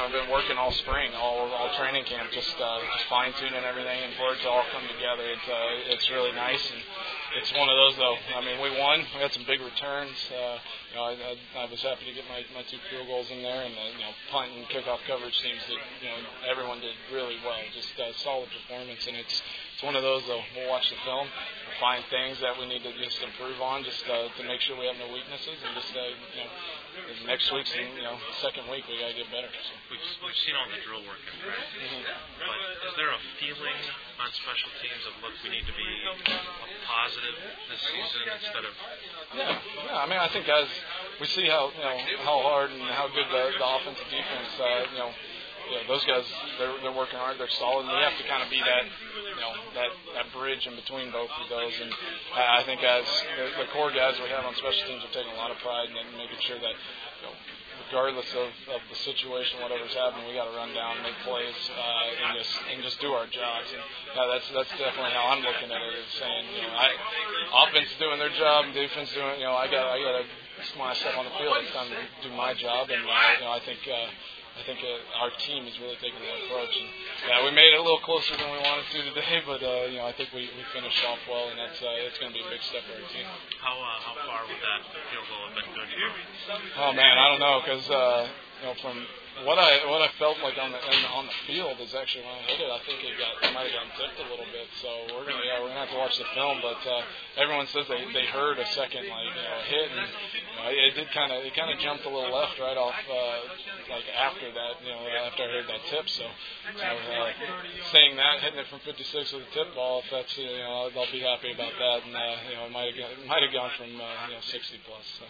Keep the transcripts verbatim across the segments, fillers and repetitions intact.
kind of been working all spring, all all training camp, just uh, just fine tuning everything, and for it to all come together, it's uh, it's really nice. And it's one of those though. I mean, we won. We had some big returns. Uh, you know, I, I, I was happy to get my, my two field goals in there, and the you know punt and kickoff coverage teams did. You know, everyone did really well. Just uh, solid performance, and it's it's one of those though. We'll watch the film, we'll find things that we need to just improve on, just uh, to make sure we have no weaknesses, and just uh, you know. Next week's, you know, second week, we got to get better. So. We've, we've seen all the drill work in practice, mm-hmm. but is there a feeling on special teams of, look, we need to be positive this season instead of... Yeah, yeah. I mean, I think as we see how, you know, how hard and how good the, the offensive defense, uh, you know, yeah, those guys, they're, they're working hard, they're solid, and we have to kind of be that, you know, that, that bridge in between both of those. And I, I think as the, the core guys we have on special teams are taking a lot of pride in making sure that, you know, regardless of, of the situation, whatever's happening, we got to run down, make plays, uh, and just and just do our jobs. And yeah, that's that's definitely how I'm looking at it. Is saying, you know, I, offense is doing their job, and defense doing, you know, I got I got to when I step on the field, it's time to do my job, and uh, you know, I think. Uh, I think uh, our team is really taking that approach. And, yeah, we made it a little closer than we wanted to today, but uh, you know, I think we, we finished off well, and that's uh, it's going to be a big step for our team. How uh, how far would that field goal have been good for? Oh man, I don't know, because uh, you know, from what I what I felt like on the in, on the field is actually when I hit it, I think it got it might have gotten tipped a little bit. So we're gonna yeah we're gonna have to watch the film, but uh, everyone says they they heard a second like you know hit, and you know, it did kind of it kind of jumped a little left right off uh, like after that you know after I heard that tip. So, so uh, saying that hitting it from fifty-six with a tip ball, if that's you know I'll, I'll be happy about that, and uh, you know it might have it might have gone from uh, you know sixty plus. So.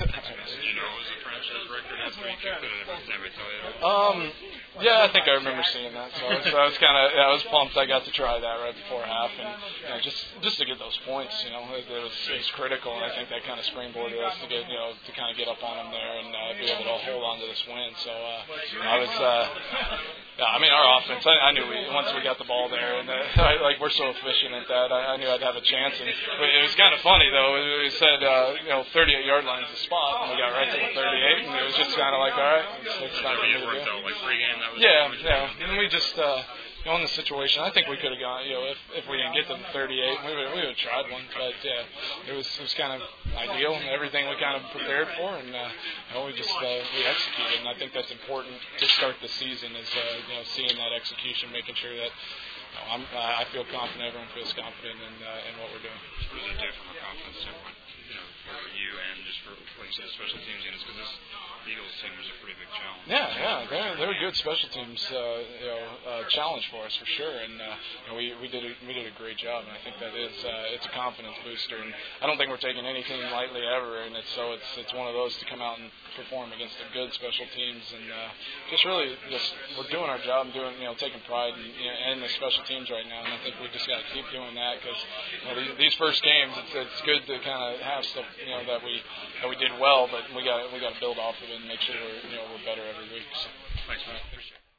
Did you know it was a franchise record after you kicked it? Never tell you. Um, yeah, I think I remember seeing that. So I was, I was kind of, yeah, I was pumped. I got to try that right before half, and you know, just just to get those points, you know, it, it was it was critical, and I think that kind of springboarded us to get, you know, to kind of get up on them there and uh, be able to hold on to this win. So uh, I was, uh, yeah, I mean, our offense, I, I knew we once we got the ball there, and uh, I, like we're so efficient at that, I, I knew I'd have a chance. And it was kind of funny though. We said, uh, you know, thirty-eight yard line's the spot, and we got right to the thirty-eight, and it was just kind of like, all right, it's, it's not going to do. Like pregame, that was yeah, yeah, and we just uh, you know, in the situation, I think we could have gone. You know, if if we didn't get to the thirty-eight, we would we would have tried one. But yeah, it was it was kind of ideal, and everything we kind of prepared for, and uh, you know, we just uh, we executed, and I think that's important to start the season. Is uh, you know seeing that execution, making sure that. You know, I'm, I feel confident. Everyone feels confident in uh, in what we're doing. What does it do from a confidence standpoint, you know, for you and just for, like you said, special teams units? Because this Eagles team is a pretty big challenge. Yeah, yeah, they're they're a good special teams, uh, you know, uh, challenge for us for sure. And uh, you know, we we did a, we did a great job, and I think that is uh, it's a confidence booster. And I don't think we're taking anything lightly ever. And it's so it's it's one of those to come out and perform against the good special teams, and uh, just really just we're doing our job and doing you know taking pride in, you know, in the special teams right now. And I think we just got to keep doing that because you know, these, these first games, it's it's good to kind of have stuff you know that we that we did well, but we got we got to build off of it and make sure we're you know we're better every week. So. Thanks, man. Appreciate it.